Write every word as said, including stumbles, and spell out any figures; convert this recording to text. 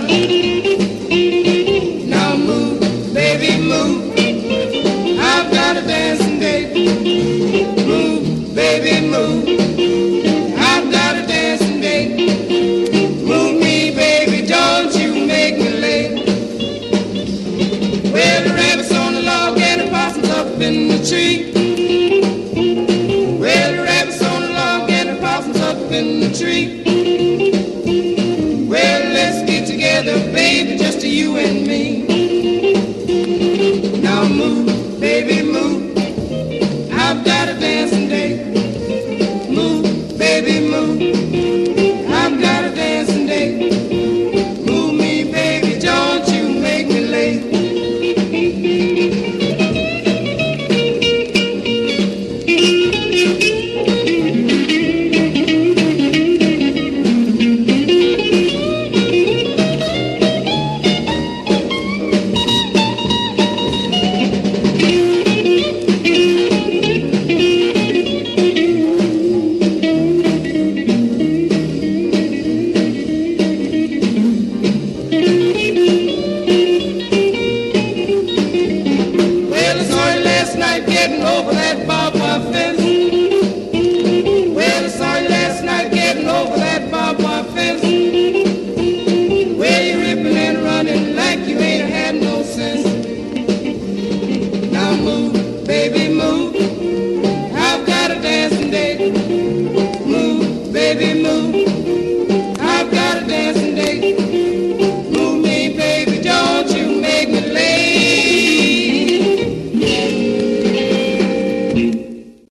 Now move, baby, move. I've got a dancing date. Move, baby, move. I've got a dancing date. Move me, baby, don't you make me late. Well, the rabbit's on the log and the possum's up in the tree. Well, the rabbit's on the log and the possum's up in the tree. Well, let's get together, baby, just you and me.